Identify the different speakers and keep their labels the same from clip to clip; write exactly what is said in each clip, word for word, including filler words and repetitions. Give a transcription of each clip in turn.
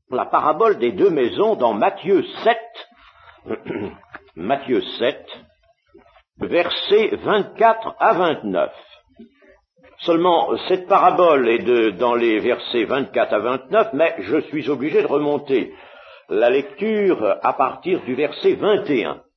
Speaker 1: la parabole des deux maisons dans Matthieu sept, Matthieu sept, versets vingt-quatre à vingt-neuf. Seulement, cette parabole est de, dans les versets vingt-quatre à vingt-neuf, mais je suis obligé de remonter la lecture à partir du verset vingt et un.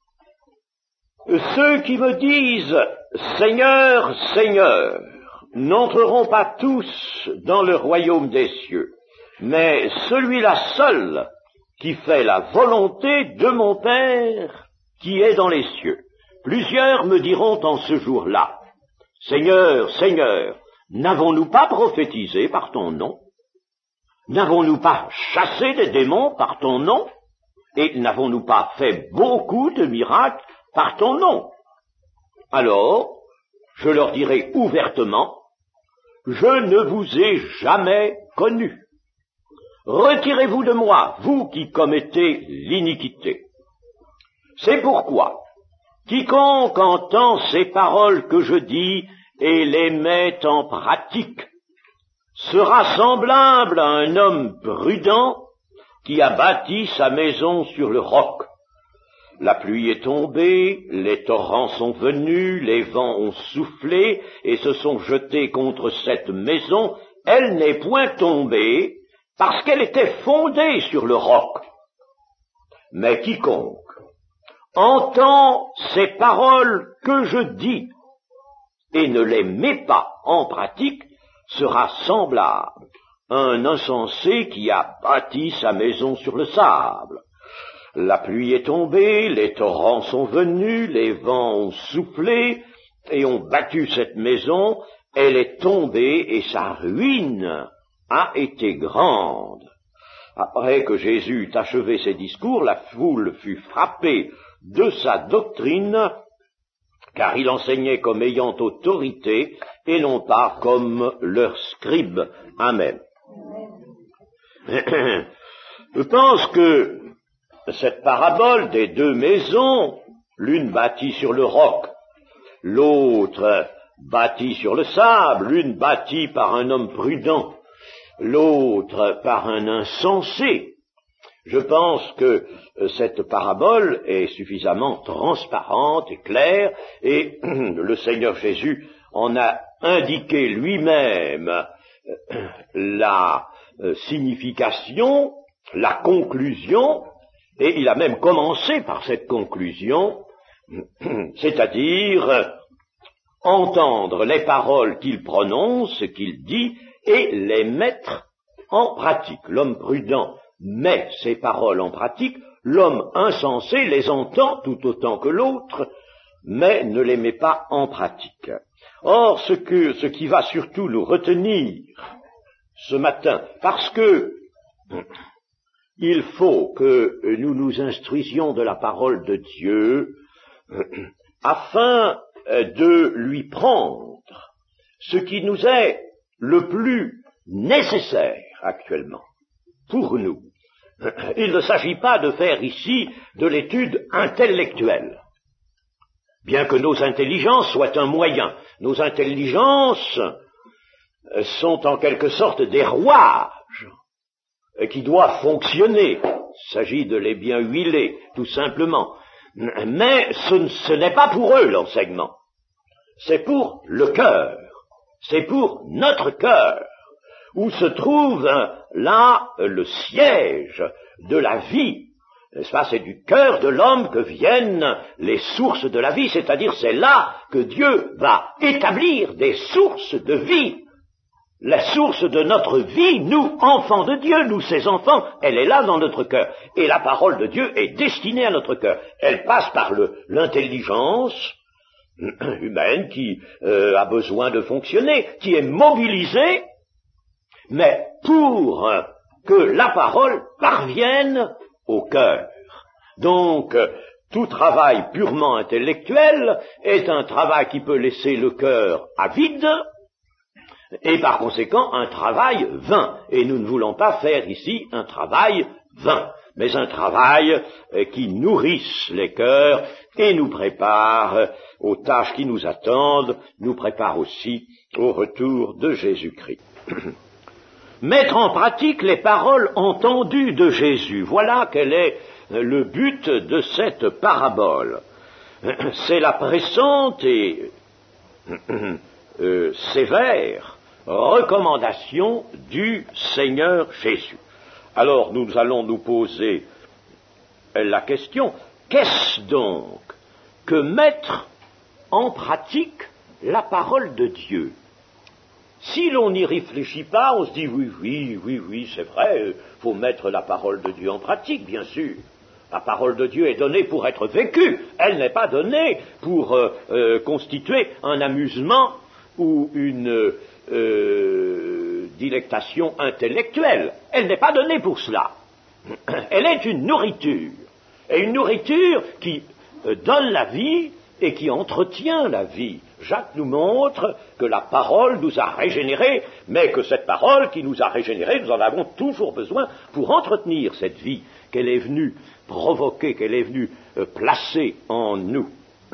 Speaker 1: Ceux qui me disent « Seigneur, Seigneur », n'entreront pas tous dans le royaume des cieux, mais celui-là seul qui fait la volonté de mon Père qui est dans les cieux. Plusieurs me diront en ce jour-là, « Seigneur, Seigneur, n'avons-nous pas prophétisé par ton nom? N'avons-nous pas chassé des démons par ton nom? Et n'avons-nous pas fait beaucoup de miracles par ton nom? » Alors, je leur dirai ouvertement, « Je ne vous ai jamais connus. Retirez-vous de moi, vous qui commettez l'iniquité. » C'est pourquoi, quiconque entend ces paroles que je dis et les met en pratique, sera semblable à un homme prudent qui a bâti sa maison sur le roc. La pluie est tombée, les torrents sont venus, les vents ont soufflé et se sont jetés contre cette maison. Elle n'est point tombée parce qu'elle était fondée sur le roc. Mais quiconque entend ces paroles que je dis et ne les met pas en pratique sera semblable à un insensé qui a bâti sa maison sur le sable. La pluie est tombée, les torrents sont venus, les vents ont soufflé et ont battu cette maison, elle est tombée et sa ruine a été grande. Après que Jésus eut achevé ses discours, la foule fut frappée de sa doctrine, car il enseignait comme ayant autorité et non pas comme leurs scribes. Amen. Je pense que cette parabole des deux maisons, l'une bâtie sur le roc, l'autre bâtie sur le sable, l'une bâtie par un homme prudent, l'autre par un insensé, je pense que cette parabole est suffisamment transparente et claire, et le Seigneur Jésus en a indiqué lui-même la signification, la conclusion, et il a même commencé par cette conclusion, c'est-à-dire entendre les paroles qu'il prononce, qu'il dit, et les mettre en pratique. L'homme prudent met ces paroles en pratique, l'homme insensé les entend tout autant que l'autre, mais ne les met pas en pratique. Or, ce, que, ce qui va surtout nous retenir ce matin, parce que il faut que nous nous instruisions de la parole de Dieu afin de lui prendre ce qui nous est le plus nécessaire actuellement pour nous. Il ne s'agit pas de faire ici de l'étude intellectuelle, bien que nos intelligences soient un moyen. Nos intelligences sont en quelque sorte des rouages qui doivent fonctionner. Il s'agit de les bien huiler, tout simplement. Mais ce, ce n'est pas pour eux l'enseignement. C'est pour le cœur. C'est pour notre cœur, où se trouve là le siège de la vie. N'est-ce pas? C'est du cœur de l'homme que viennent les sources de la vie, c'est-à-dire c'est là que Dieu va établir des sources de vie. La source de notre vie, nous, enfants de Dieu, nous, ses enfants, elle est là dans notre cœur. Et la parole de Dieu est destinée à notre cœur. Elle passe par le, l'intelligence humaine qui euh, a besoin de fonctionner, qui est mobilisée, mais pour que la parole parvienne au cœur. Donc, tout travail purement intellectuel est un travail qui peut laisser le cœur avide, et par conséquent un travail vain. Et nous ne voulons pas faire ici un travail vain, mais un travail qui nourrisse les cœurs et nous prépare aux tâches qui nous attendent, nous prépare aussi au retour de Jésus-Christ. Mettre en pratique les paroles entendues de Jésus. Voilà quel est le but de cette parabole. C'est la pressante et euh, sévère recommandation du Seigneur Jésus. Alors nous allons nous poser la question, qu'est-ce donc que mettre en pratique la parole de Dieu? Si l'on n'y réfléchit pas, on se dit oui, oui, oui, oui, c'est vrai, il faut mettre la parole de Dieu en pratique, bien sûr. La parole de Dieu est donnée pour être vécue, elle n'est pas donnée pour euh, euh, constituer un amusement ou une euh, délectation intellectuelle. Elle n'est pas donnée pour cela. Elle est une nourriture, et une nourriture qui euh, donne la vie et qui entretient la vie. Jacques nous montre que la parole nous a régénérés, mais que cette parole qui nous a régénérés, nous en avons toujours besoin pour entretenir cette vie qu'elle est venue provoquer, qu'elle est venue euh, placer en nous.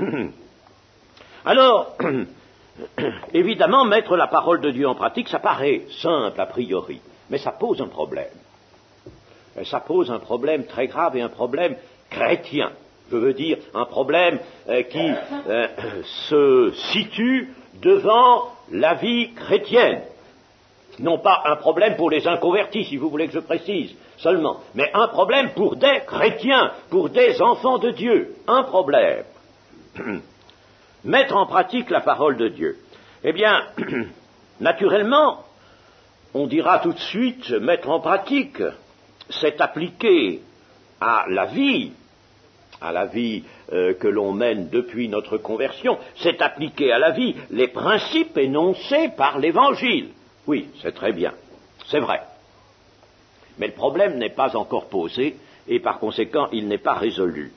Speaker 1: Alors, évidemment, mettre la parole de Dieu en pratique, ça paraît simple a priori, mais ça pose un problème. Et ça pose un problème très grave et un problème chrétien. Je veux dire, un problème euh, qui euh, se situe devant la vie chrétienne. Non pas un problème pour les inconvertis, si vous voulez que je précise, seulement, mais un problème pour des chrétiens, pour des enfants de Dieu. Un problème. Mettre en pratique la parole de Dieu. Eh bien, naturellement, on dira tout de suite, mettre en pratique, c'est appliquer à la vie, à la vie euh, que l'on mène depuis notre conversion, c'est appliquer à la vie les principes énoncés par l'Évangile. Oui, c'est très bien, c'est vrai. Mais le problème n'est pas encore posé, et par conséquent, il n'est pas résolu.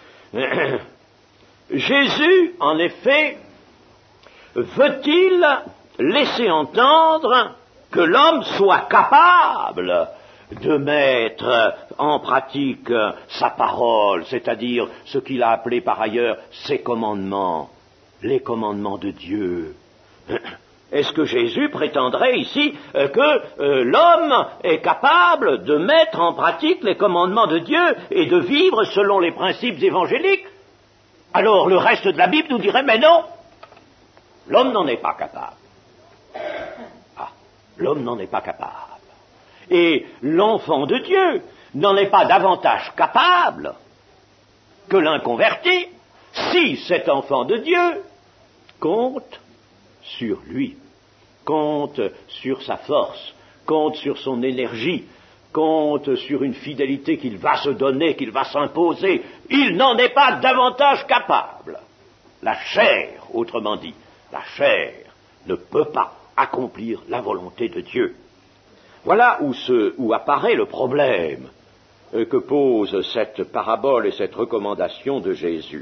Speaker 1: Jésus, en effet, veut-il laisser entendre que l'homme soit capable de mettre en pratique sa parole, c'est-à-dire ce qu'il a appelé par ailleurs ses commandements, les commandements de Dieu. Est-ce que Jésus prétendrait ici euh, que euh, l'homme est capable de mettre en pratique les commandements de Dieu et de vivre selon les principes évangéliques? Alors le reste de la Bible nous dirait, mais non, l'homme n'en est pas capable. Ah, l'homme n'en est pas capable. Et l'enfant de Dieu n'en est pas davantage capable que l'inconverti si cet enfant de Dieu compte sur lui, compte sur sa force, compte sur son énergie, compte sur une fidélité qu'il va se donner, qu'il va s'imposer. Il n'en est pas davantage capable. La chair, autrement dit, la chair ne peut pas accomplir la volonté de Dieu. Voilà où, se, où apparaît le problème euh, que pose cette parabole et cette recommandation de Jésus.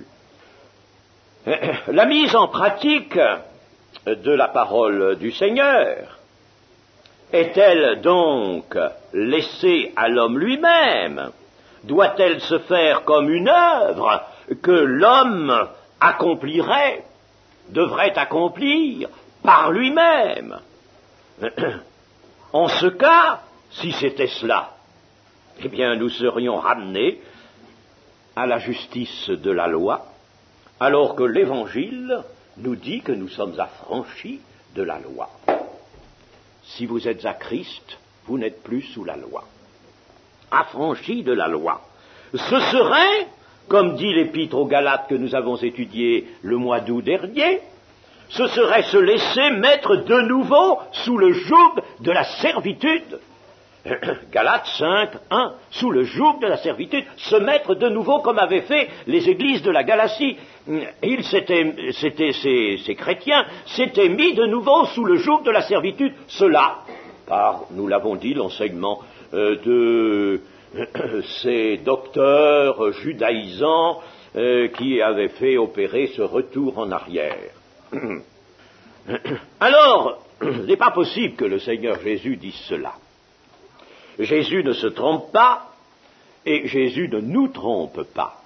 Speaker 1: La mise en pratique de la parole du Seigneur est-elle donc laissée à l'homme lui-même? Doit-elle se faire comme une œuvre que l'homme accomplirait, devrait accomplir par lui-même? En ce cas, si c'était cela, eh bien nous serions ramenés à la justice de la loi, alors que l'Évangile nous dit que nous sommes affranchis de la loi. Si vous êtes à Christ, vous n'êtes plus sous la loi. Affranchis de la loi. Ce serait, comme dit l'épître aux Galates que nous avons étudié le mois d'août dernier, ce serait se laisser mettre de nouveau sous le joug de la servitude. Galates cinq, un, sous le joug de la servitude, se mettre de nouveau comme avaient fait les églises de la Galatie. Ils s'étaient, c'était, ces, ces chrétiens s'étaient mis de nouveau sous le joug de la servitude. Cela, par, nous l'avons dit, l'enseignement euh, de euh, ces docteurs judaïsants euh, qui avaient fait opérer ce retour en arrière. Alors, il n'est pas possible que le Seigneur Jésus dise cela. Jésus ne se trompe pas, et Jésus ne nous trompe pas.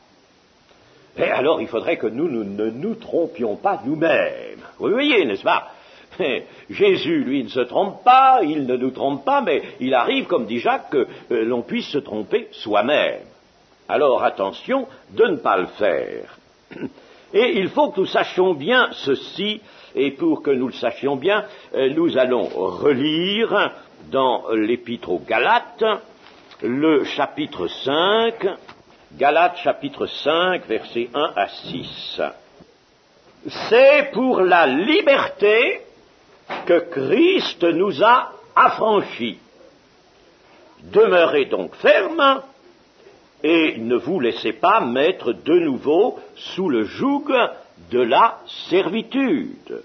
Speaker 1: Et alors, il faudrait que nous, nous ne nous trompions pas nous-mêmes. Vous voyez, n'est-ce pas? Jésus, lui, ne se trompe pas, il ne nous trompe pas, mais il arrive, comme dit Jacques, que euh, l'on puisse se tromper soi-même. Alors attention de ne pas le faire. Et il faut que nous sachions bien ceci, et pour que nous le sachions bien, euh, nous allons relire dans l'Épître aux Galates, le chapitre cinq, Galates chapitre cinq, versets un à six. C'est pour la liberté que Christ nous a affranchis. Demeurez donc fermes et ne vous laissez pas mettre de nouveau sous le joug de la servitude.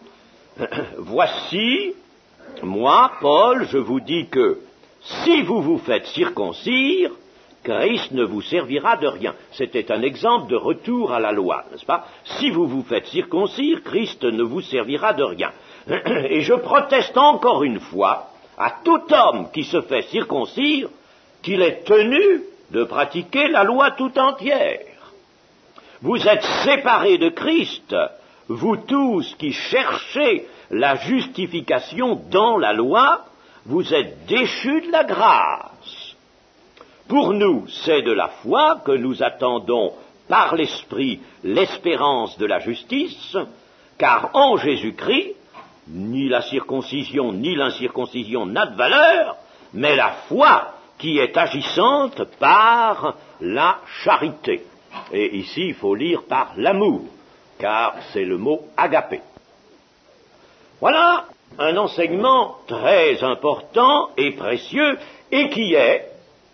Speaker 1: Voici, moi, Paul, je vous dis que si vous vous faites circoncire, Christ ne vous servira de rien. C'était un exemple de retour à la loi, n'est-ce pas? Si vous vous faites circoncire, Christ ne vous servira de rien. Et je proteste encore une fois à tout homme qui se fait circoncire qu'il est tenu de pratiquer la loi tout entière. Vous êtes séparés de Christ, vous tous qui cherchez la justification dans la loi, vous êtes déchus de la grâce. Pour nous, c'est de la foi que nous attendons par l'Esprit l'espérance de la justice, car en Jésus-Christ, ni la circoncision ni l'incirconcision n'a de valeur, mais la foi qui est agissante par la charité. Et ici, il faut lire par l'amour, car c'est le mot agapé. Voilà un enseignement très important et précieux, et qui est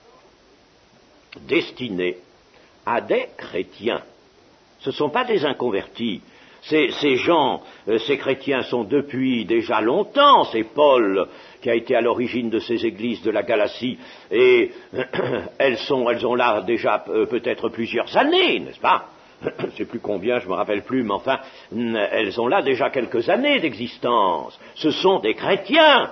Speaker 1: destiné à des chrétiens. Ce ne sont pas des inconvertis. Ces, ces gens, euh, ces chrétiens sont depuis déjà longtemps, c'est Paul qui a été à l'origine de ces églises de la Galatie, et euh, elles sont, elles ont là déjà euh, peut-être plusieurs années, n'est-ce pas? Je ne sais plus combien, je ne me rappelle plus, mais enfin, elles ont là déjà quelques années d'existence. Ce sont des chrétiens.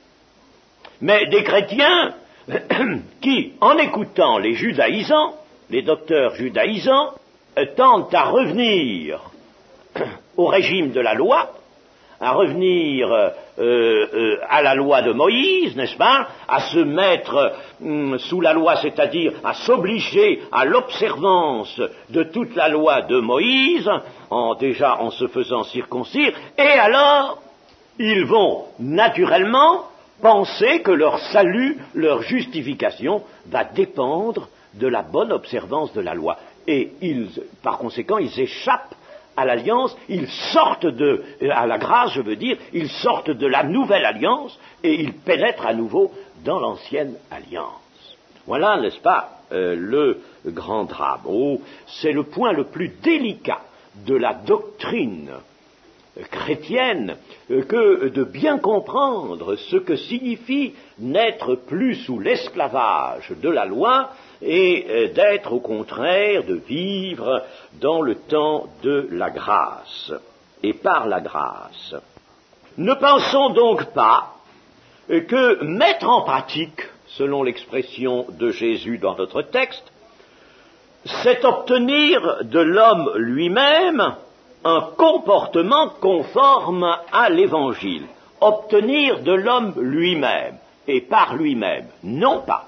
Speaker 1: Mais des chrétiens qui, en écoutant les judaïsants, les docteurs judaïsants, tentent à revenir au régime de la loi, à revenir euh, euh, à la loi de Moïse, n'est-ce pas, à se mettre hum, sous la loi, c'est-à-dire à s'obliger à l'observance de toute la loi de Moïse, en, déjà en se faisant circoncire, et alors ils vont naturellement penser que leur salut, leur justification va dépendre de la bonne observance de la loi. Et ils, par conséquent, ils échappent à l'alliance, ils sortent de, à la grâce, je veux dire, ils sortent de la nouvelle alliance et ils pénètrent à nouveau dans l'ancienne alliance. Voilà, n'est-ce pas, euh, le grand drame. Oh, c'est le point le plus délicat de la doctrine chrétienne que de bien comprendre ce que signifie n'être plus sous l'esclavage de la loi et d'être au contraire, de vivre dans le temps de la grâce et par la grâce. Ne pensons donc pas que mettre en pratique, selon l'expression de Jésus dans notre texte, c'est obtenir de l'homme lui-même un comportement conforme à l'Évangile. Obtenir de l'homme lui-même et par lui-même. Non pas.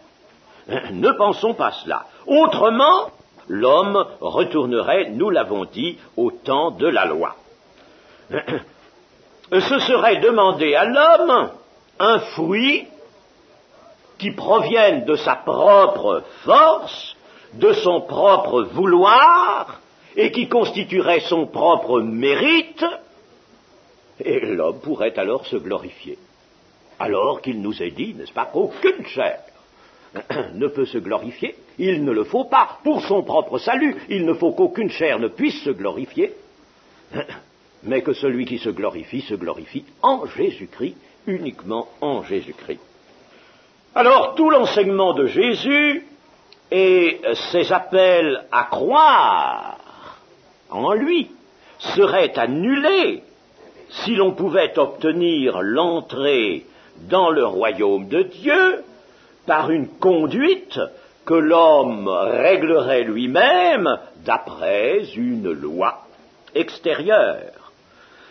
Speaker 1: Ne pensons pas cela. Autrement, l'homme retournerait, nous l'avons dit, au temps de la loi. Ce serait demander à l'homme un fruit qui provienne de sa propre force, de son propre vouloir, et qui constituerait son propre mérite, et l'homme pourrait alors se glorifier. Alors qu'il nous est dit, n'est-ce pas, qu'aucune chair ne peut se glorifier, il ne le faut pas pour son propre salut, il ne faut qu'aucune chair ne puisse se glorifier, mais que celui qui se glorifie, se glorifie en Jésus-Christ, uniquement en Jésus-Christ. Alors tout l'enseignement de Jésus et ses appels à croire en lui serait annulé si l'on pouvait obtenir l'entrée dans le royaume de Dieu par une conduite que l'homme réglerait lui-même d'après une loi extérieure.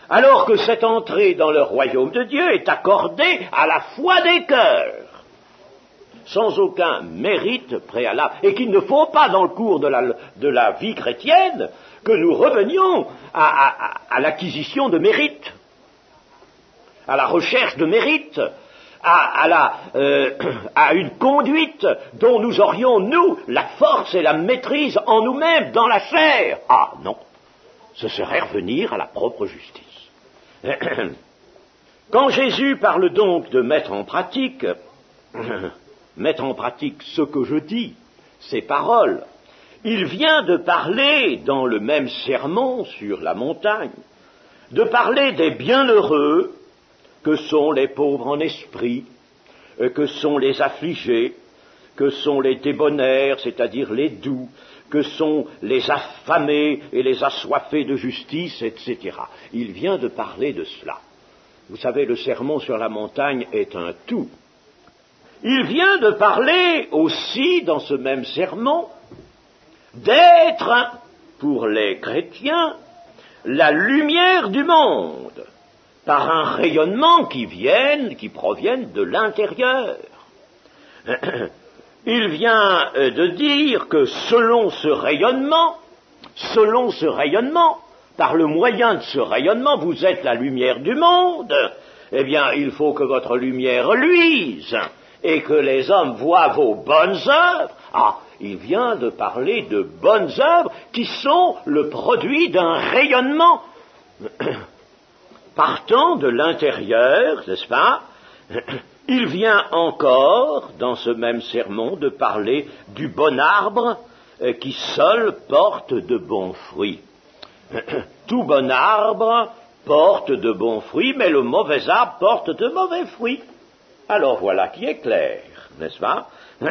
Speaker 1: alors que cette entrée dans le royaume de Dieu est accordée à la foi des cœurs, sans aucun mérite préalable, et qu'il ne faut pas, dans le cours de la, de la vie chrétienne, que nous revenions à, à, à l'acquisition de mérite, à la recherche de mérite, à, à, la, euh, à une conduite dont nous aurions, nous, la force et la maîtrise en nous-mêmes, dans la chair. Ah non, ce serait revenir à la propre justice. Quand Jésus parle donc de mettre en pratique, mettre en pratique ce que je dis, ces paroles, il vient de parler dans le même sermon sur la montagne, de parler des bienheureux que sont les pauvres en esprit, que sont les affligés, que sont les débonnaires, c'est-à-dire les doux, que sont les affamés et les assoiffés de justice, et cetera. Il vient de parler de cela. Vous savez, le sermon sur la montagne est un tout. Il vient de parler aussi, dans ce même sermon, d'être, pour les chrétiens, la lumière du monde, par un rayonnement qui vienne, qui provienne de l'intérieur. Il vient de dire que selon ce rayonnement, selon ce rayonnement, par le moyen de ce rayonnement, vous êtes la lumière du monde, eh bien, il faut que votre lumière luise, et que les hommes voient vos bonnes œuvres. Ah, il vient de parler de bonnes œuvres qui sont le produit d'un rayonnement partant de l'intérieur, n'est-ce pas? Il vient encore, dans ce même sermon, de parler du bon arbre qui seul porte de bons fruits. Tout bon arbre porte de bons fruits, mais le mauvais arbre porte de mauvais fruits. Alors voilà qui est clair, n'est-ce pas?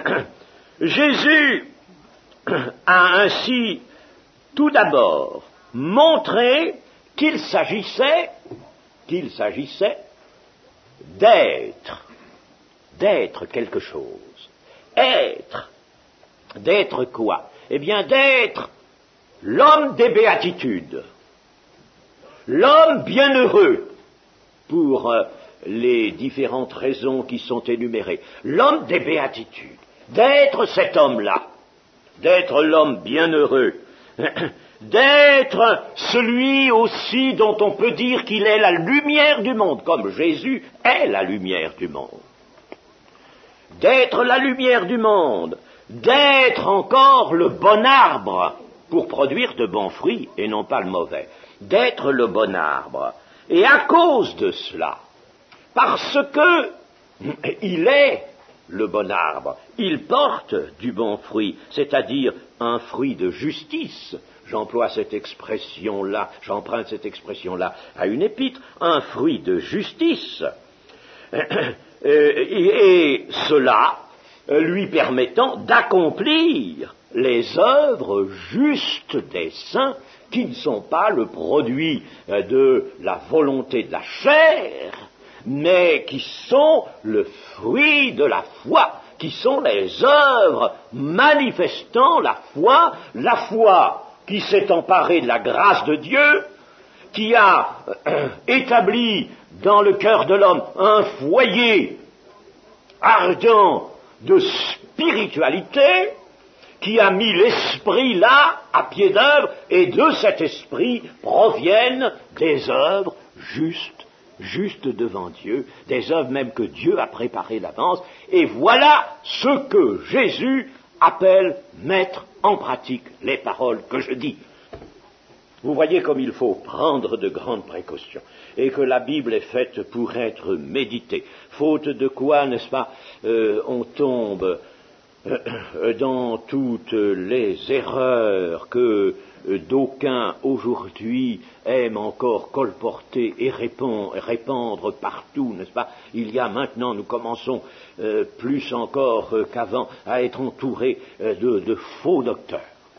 Speaker 1: Jésus a ainsi tout d'abord montré qu'il s'agissait, qu'il s'agissait d'être, d'être quelque chose. Être, d'être quoi? Eh bien, d'être l'homme des béatitudes, l'homme bienheureux, pour euh, les différentes raisons qui sont énumérées, l'homme des béatitudes, d'être cet homme-là, d'être l'homme bienheureux, d'être celui aussi dont on peut dire qu'il est la lumière du monde, comme Jésus est la lumière du monde. D'être la lumière du monde, d'être encore le bon arbre pour produire de bons fruits et non pas le mauvais, d'être le bon arbre. Et à cause de cela, parce que il est le bon arbre, il porte du bon fruit, c'est-à-dire un fruit de justice. J'emploie cette expression-là, j'emprunte cette expression-là à une épître, un fruit de justice. Et cela lui permettant d'accomplir les œuvres justes des saints qui ne sont pas le produit de la volonté de la chair, mais qui sont le fruit de la foi, qui sont les œuvres manifestant la foi, la foi qui s'est emparée de la grâce de Dieu, qui a euh, établi dans le cœur de l'homme un foyer ardent de spiritualité, qui a mis l'esprit là, à pied d'œuvre, et de cet esprit proviennent des œuvres justes, justes devant Dieu, des œuvres même que Dieu a préparées d'avance, et voilà ce que Jésus appelle mettre en pratique les paroles que je dis. Vous voyez comme il faut prendre de grandes précautions, et que la Bible est faite pour être méditée, faute de quoi, n'est-ce pas, euh, on tombe euh, dans toutes les erreurs que euh, d'aucuns aujourd'hui aiment encore colporter et répand, répandre partout, n'est-ce pas? Il y a maintenant, nous commençons euh, plus encore euh, qu'avant à être entourés euh, de, de faux docteurs.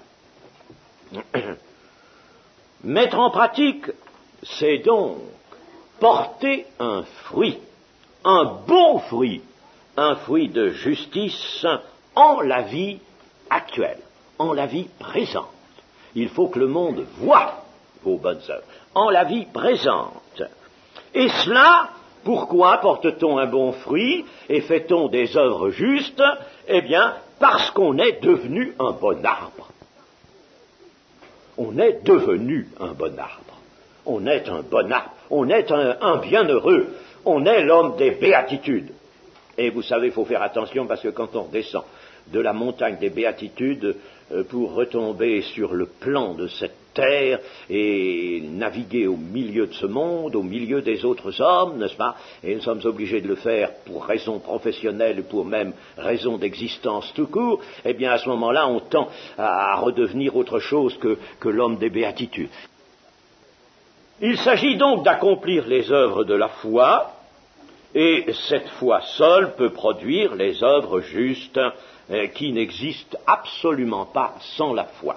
Speaker 1: Mettre en pratique, c'est donc porter un fruit, un bon fruit, un fruit de justice en la vie actuelle, en la vie présente. Il faut que le monde voie, vos bonnes œuvres, en la vie présente. Et cela, pourquoi porte-t-on un bon fruit et fait-on des œuvres justes? Eh bien, parce qu'on est devenu un bon arbre. On est devenu un bon arbre. On est un bon arbre. On est un, un bienheureux. On est l'homme des béatitudes. Et vous savez, il faut faire attention parce que quand on descend de la montagne des béatitudes euh, pour retomber sur le plan de cette terre et naviguer au milieu de ce monde, au milieu des autres hommes, n'est-ce pas? Et nous sommes obligés de le faire pour raison professionnelle, pour même raison d'existence tout court, eh bien à ce moment-là, on tend à redevenir autre chose que, que l'homme des béatitudes. Il s'agit donc d'accomplir les œuvres de la foi, et cette foi seule peut produire les œuvres justes euh, qui n'existent absolument pas sans la foi.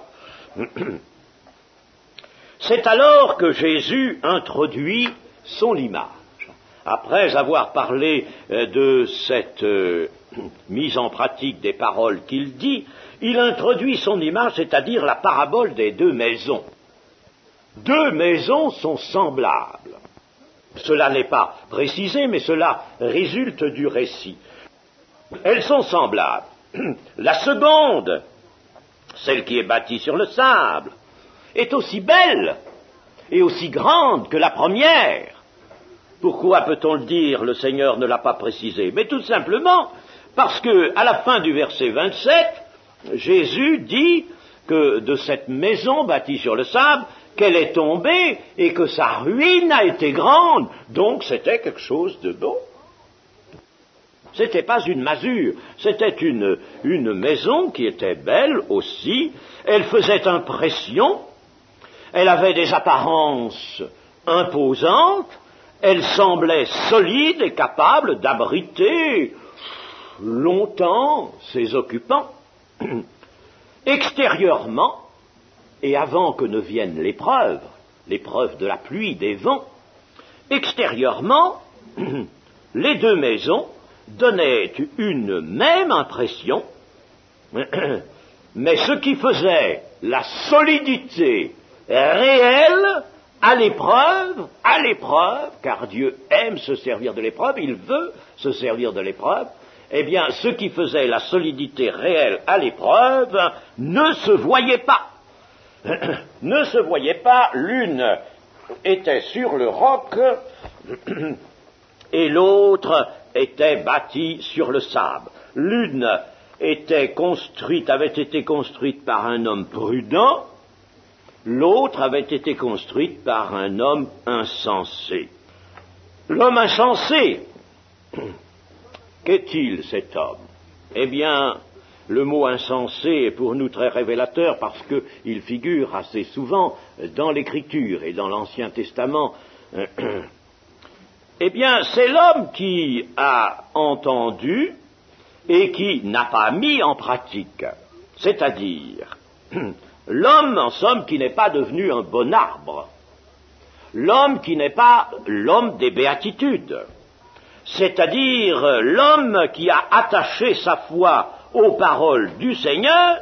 Speaker 1: C'est alors que Jésus introduit son image. Après avoir parlé euh, de cette euh, mise en pratique des paroles qu'il dit, il introduit son image, c'est-à-dire la parabole des deux maisons. Deux maisons sont semblables. Cela n'est pas précisé, mais cela résulte du récit. Elles sont semblables. La seconde, celle qui est bâtie sur le sable, est aussi belle et aussi grande que la première. Pourquoi peut-on le dire? Le Seigneur ne l'a pas précisé. Mais tout simplement parce que, à la fin du verset vingt-sept, Jésus dit que de cette maison bâtie sur le sable, qu'elle est tombée et que sa ruine a été grande. Donc c'était quelque chose de beau. C'était pas une masure, c'était une, une maison qui était belle aussi. Elle faisait impression, elle avait des apparences imposantes, elle semblait solide et capable d'abriter longtemps ses occupants. Extérieurement, et avant que ne vienne l'épreuve, l'épreuve de la pluie, des vents, extérieurement, les deux maisons donnaient une même impression, mais ce qui faisait la solidité réelle à l'épreuve, à l'épreuve, car Dieu aime se servir de l'épreuve, il veut se servir de l'épreuve, eh bien, ce qui faisait la solidité réelle à l'épreuve ne se voyait pas. ne se voyait pas, l'une était sur le roc et l'autre était bâtie sur le sable. L'une était construite, avait été construite par un homme prudent, l'autre avait été construite par un homme insensé. L'homme insensé, qu'est-il cet homme? Eh bien, le mot insensé est pour nous très révélateur parce qu'il figure assez souvent dans l'Écriture et dans l'Ancien Testament. Eh bien, c'est l'homme qui a entendu et qui n'a pas mis en pratique. C'est-à-dire, l'homme, en somme, qui n'est pas devenu un bon arbre. L'homme qui n'est pas l'homme des béatitudes. C'est-à-dire l'homme qui a attaché sa foi aux paroles du Seigneur,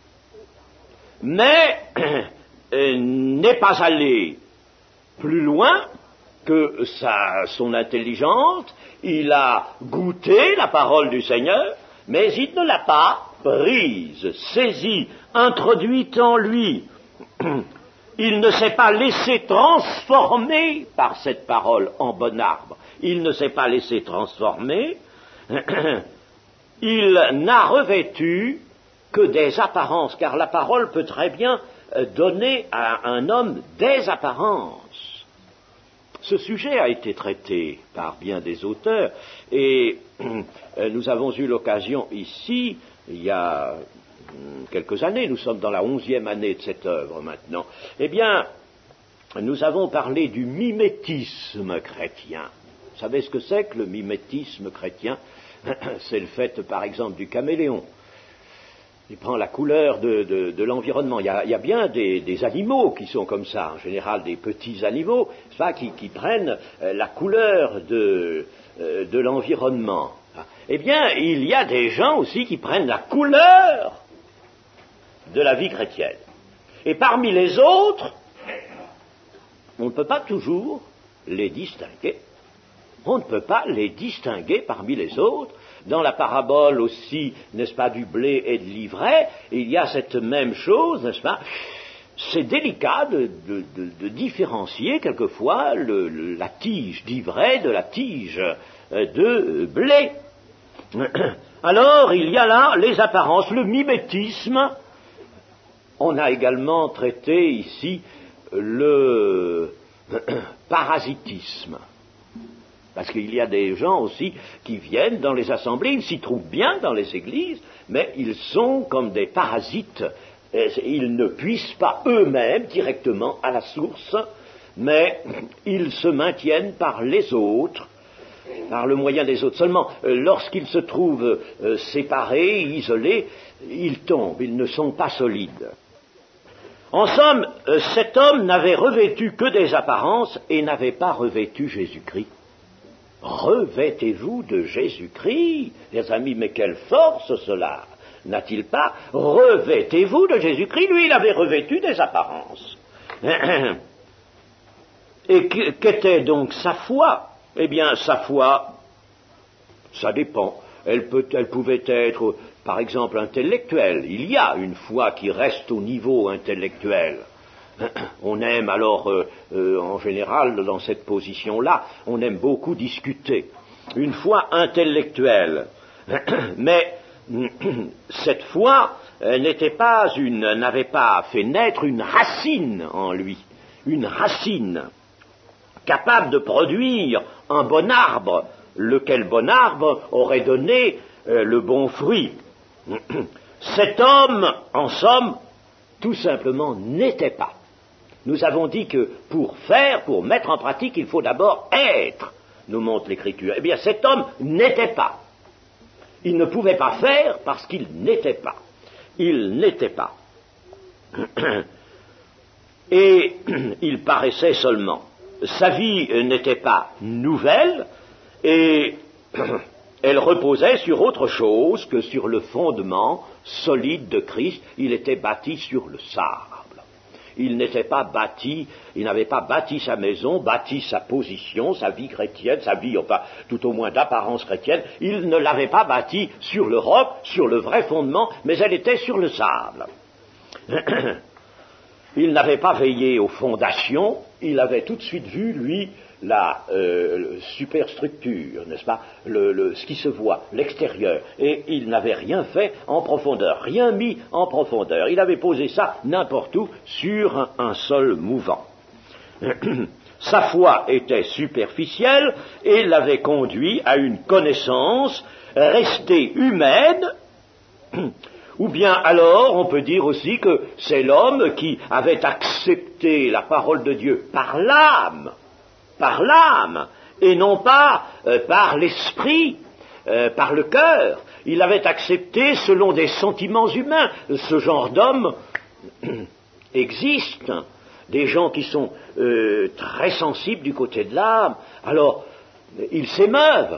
Speaker 1: mais euh, n'est pas allé plus loin que sa, son intelligence. Il a goûté la parole du Seigneur, mais il ne l'a pas prise, saisie, introduite en lui. Il ne s'est pas laissé transformer par cette parole en bon arbre. Il ne s'est pas laissé transformer. Il n'a revêtu que des apparences, car la parole peut très bien donner à un homme des apparences. Ce sujet a été traité par bien des auteurs, et nous avons eu l'occasion ici, il y a quelques années, nous sommes dans la onzième année de cette œuvre maintenant, eh bien, nous avons parlé du mimétisme chrétien. Vous savez ce que c'est que le mimétisme chrétien? C'est le fait, par exemple, du caméléon. Il prend la couleur de, de, de l'environnement. Il y a, il y a bien des, des animaux qui sont comme ça, en général des petits animaux, ça, qui, qui prennent la couleur de, de l'environnement. Eh bien, il y a des gens aussi qui prennent la couleur de la vie chrétienne. Et parmi les autres, on ne peut pas toujours les distinguer. On ne peut pas les distinguer parmi les autres. Dans la parabole aussi, n'est-ce pas, du blé et de l'ivraie, il y a cette même chose, n'est-ce pas? C'est délicat de, de, de, de différencier quelquefois le, le, la tige d'ivraie de la tige de blé. Alors, il y a là les apparences, le mimétisme. On a également traité ici le parasitisme. Parce qu'il y a des gens aussi qui viennent dans les assemblées, ils s'y trouvent bien dans les églises, mais ils sont comme des parasites. Ils ne puissent pas eux-mêmes directement à la source, mais ils se maintiennent par les autres, par le moyen des autres. Seulement, lorsqu'ils se trouvent séparés, isolés, ils tombent, ils ne sont pas solides. En somme, cet homme n'avait revêtu que des apparences et n'avait pas revêtu Jésus-Christ. Revêtez-vous de Jésus-Christ, les amis, mais quelle force cela, n'a-t-il pas? Revêtez-vous de Jésus-Christ, lui il avait revêtu des apparences. Et qu'était donc sa foi? Eh bien, sa foi, ça dépend. Elle, peut, elle pouvait être, par exemple, intellectuelle. Il y a une foi qui reste au niveau intellectuel. On aime alors, euh, euh, en général, dans cette position-là, on aime beaucoup discuter. Une foi intellectuelle. Mais cette foi euh, n'était pas une, n'avait pas fait naître une racine en lui, une racine capable de produire un bon arbre, lequel bon arbre aurait donné euh, le bon fruit. Cet homme, en somme, tout simplement n'était pas. Nous avons dit que pour faire, pour mettre en pratique, il faut d'abord être, nous montre l'Écriture. Eh bien, cet homme n'était pas. Il ne pouvait pas faire parce qu'il n'était pas. Il n'était pas. Et il paraissait seulement. Sa vie n'était pas nouvelle et elle reposait sur autre chose que sur le fondement solide de Christ. Il était bâti sur le sable. Il n'était pas bâti, il n'avait pas bâti sa maison, bâti sa position, sa vie chrétienne, sa vie, enfin, tout au moins d'apparence chrétienne. Il ne l'avait pas bâti sur le roc, sur le vrai fondement, mais elle était sur le sable. Il n'avait pas veillé aux fondations, il avait tout de suite vu, lui, la euh, superstructure, n'est-ce pas, le, le, ce qui se voit, l'extérieur, et il n'avait rien fait en profondeur, rien mis en profondeur. Il avait posé ça n'importe où sur un, un sol mouvant. Sa foi était superficielle et l'avait conduit à une connaissance restée humaine. Ou bien alors, on peut dire aussi que c'est l'homme qui avait accepté la parole de Dieu par l'âme, par l'âme, et non pas euh, par l'esprit, euh, par le cœur. Il l'avait accepté selon des sentiments humains. Ce genre d'homme existe. Des gens qui sont euh, très sensibles du côté de l'âme. Alors, ils s'émeuvent.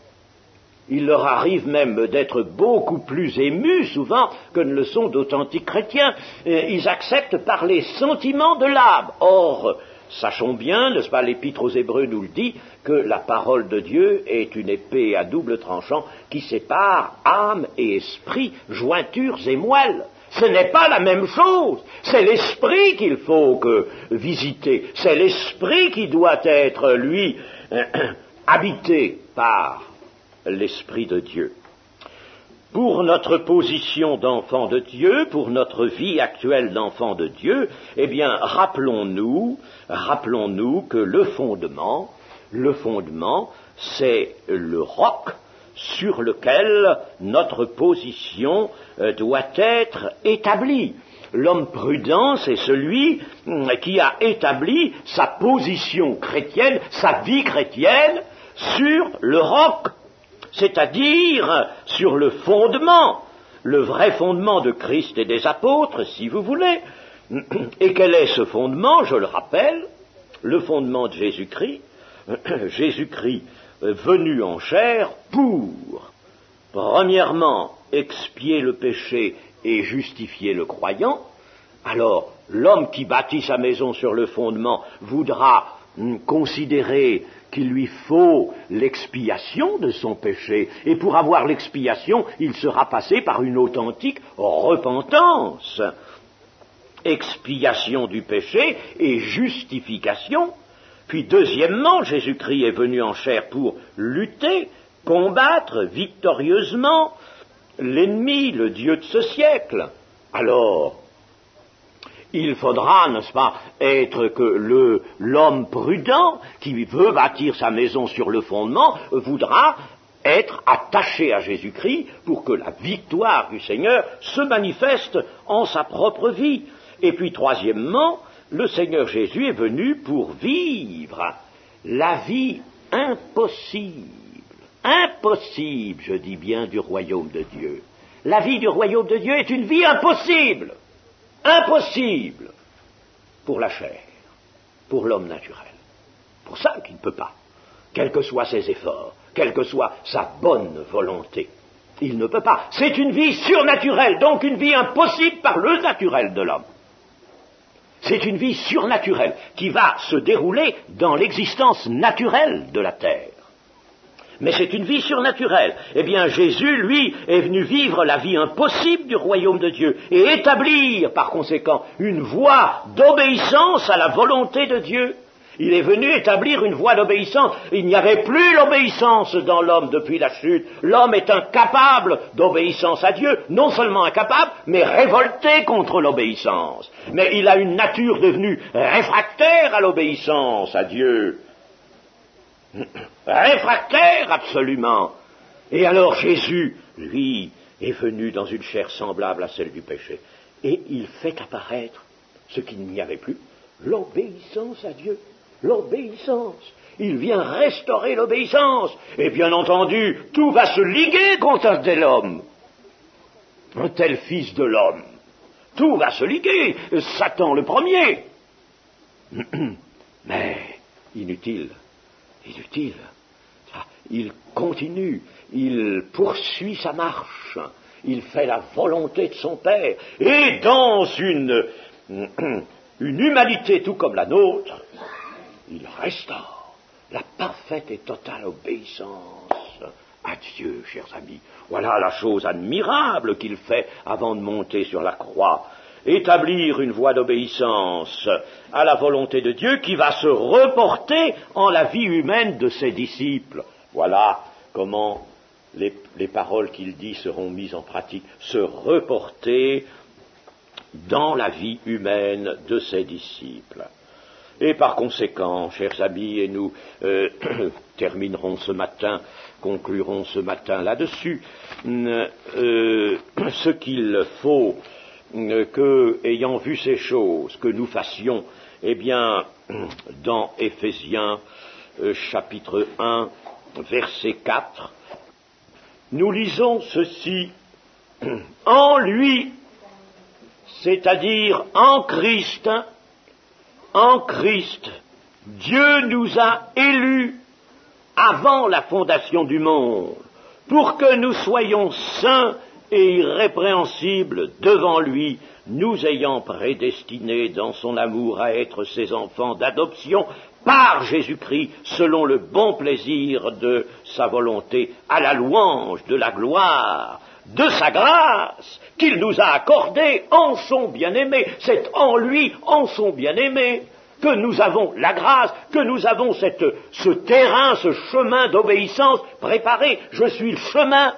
Speaker 1: Il leur arrive même d'être beaucoup plus émus, souvent, que ne le sont d'authentiques chrétiens. Ils acceptent par les sentiments de l'âme. Or, sachons bien, n'est-ce pas, l'Épître aux Hébreux nous le dit, que la parole de Dieu est une épée à double tranchant qui sépare âme et esprit, jointures et moelles. Ce n'est pas la même chose. C'est l'esprit qu'il faut que visiter. C'est l'esprit qui doit être, lui, euh, habité par l'Esprit de Dieu. Pour notre position d'enfant de Dieu, pour notre vie actuelle d'enfant de Dieu, eh bien, rappelons-nous, rappelons-nous que le fondement, le fondement, c'est le roc sur lequel notre position euh, doit être établie. L'homme prudent, c'est celui qui a établi sa position chrétienne, sa vie chrétienne, sur le roc, c'est-à-dire sur le fondement, le vrai fondement de Christ et des apôtres, si vous voulez. Et quel est ce fondement? Je le rappelle, le fondement de Jésus-Christ, Jésus-Christ venu en chair pour, premièrement, expier le péché et justifier le croyant, Alors, l'homme qui bâtit sa maison sur le fondement voudra hum, considérer qu'il lui faut l'expiation de son péché, et pour avoir l'expiation, il sera passé par une authentique repentance. Expiation du péché et justification. Puis deuxièmement, Jésus-Christ est venu en chair pour lutter, combattre victorieusement l'ennemi, le Dieu de ce siècle. Alors, il faudra, n'est-ce pas, être que le, l'homme prudent qui veut bâtir sa maison sur le fondement voudra être attaché à Jésus-Christ pour que la victoire du Seigneur se manifeste en sa propre vie. Et puis troisièmement, le Seigneur Jésus est venu pour vivre la vie impossible, impossible, je dis bien, du royaume de Dieu. La vie du royaume de Dieu est une vie impossible. Impossible pour la chair, pour l'homme naturel. Pour ça qu'il ne peut pas, quels que soient ses efforts, quelle que soit sa bonne volonté. Il ne peut pas. C'est une vie surnaturelle, donc une vie impossible par le naturel de l'homme. C'est une vie surnaturelle qui va se dérouler dans l'existence naturelle de la terre. Mais c'est une vie surnaturelle. Eh bien, Jésus, lui, est venu vivre la vie impossible du royaume de Dieu et établir, par conséquent, une voie d'obéissance à la volonté de Dieu. Il est venu établir une voie d'obéissance. Il n'y avait plus l'obéissance dans l'homme depuis la chute. L'homme est incapable d'obéissance à Dieu, non seulement incapable, mais révolté contre l'obéissance. Mais il a une nature devenue réfractaire à l'obéissance à Dieu. Réfractaire absolument. Et alors Jésus, lui, est venu dans une chair semblable à celle du péché. Et il fait apparaître ce qu'il n'y avait plus, l'obéissance à Dieu. L'obéissance. Il vient restaurer l'obéissance. Et bien entendu, tout va se liguer contre un tel homme, un tel fils de l'homme. Tout va se liguer. Satan le premier. Mais inutile. Inutile. Il continue, il poursuit sa marche, il fait la volonté de son Père, et dans une, une humanité tout comme la nôtre, il restaure la parfaite et totale obéissance à Dieu, chers amis. Voilà la chose admirable qu'il fait avant de monter sur la croix. Établir une voie d'obéissance à la volonté de Dieu qui va se reporter en la vie humaine de ses disciples. Voilà comment les, les paroles qu'il dit seront mises en pratique, se reporter dans la vie humaine de ses disciples. Et par conséquent, chers amis, et nous euh, terminerons ce matin, conclurons ce matin là-dessus, euh, ce qu'il faut que, ayant vu ces choses, que nous fassions, eh bien, dans Éphésiens, euh, chapitre un, verset quatre, nous lisons ceci, en lui, c'est-à-dire en Christ, en Christ, Dieu nous a élus avant la fondation du monde, pour que nous soyons saints et irrépréhensible devant lui, nous ayant prédestinés dans son amour à être ses enfants d'adoption par Jésus-Christ, selon le bon plaisir de sa volonté, à la louange de la gloire de sa grâce qu'il nous a accordée en son bien-aimé. C'est en lui, en son bien-aimé, que nous avons la grâce, que nous avons cette, ce terrain, ce chemin d'obéissance préparé. Je suis le chemin.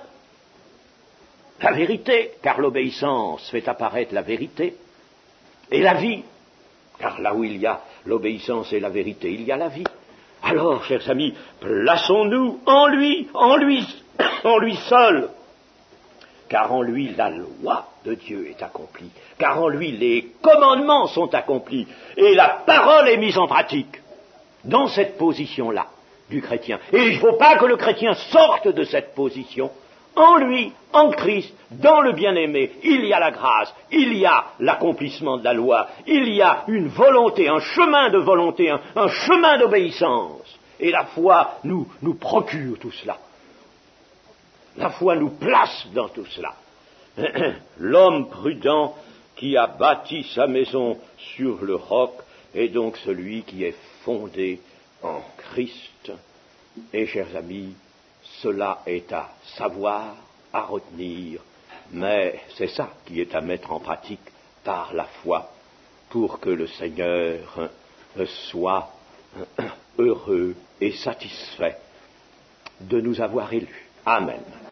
Speaker 1: La vérité, car l'obéissance fait apparaître la vérité, et la vie, car là où il y a l'obéissance et la vérité, il y a la vie. Alors, chers amis, plaçons-nous en lui, en lui, en lui seul, car en lui la loi de Dieu est accomplie, car en lui les commandements sont accomplis, et la parole est mise en pratique, dans cette position-là du chrétien. Et il ne faut pas que le chrétien sorte de cette position. En lui, en Christ, dans le bien-aimé, il y a la grâce, il y a l'accomplissement de la loi, il y a une volonté, un chemin de volonté, un, un chemin d'obéissance. Et la foi nous, nous procure tout cela. La foi nous place dans tout cela. L'homme prudent qui a bâti sa maison sur le roc est donc celui qui est fondé en Christ. Et, chers amis, cela est à savoir, à retenir, mais c'est ça qui est à mettre en pratique par la foi pour que le Seigneur soit heureux et satisfait de nous avoir élus. Amen.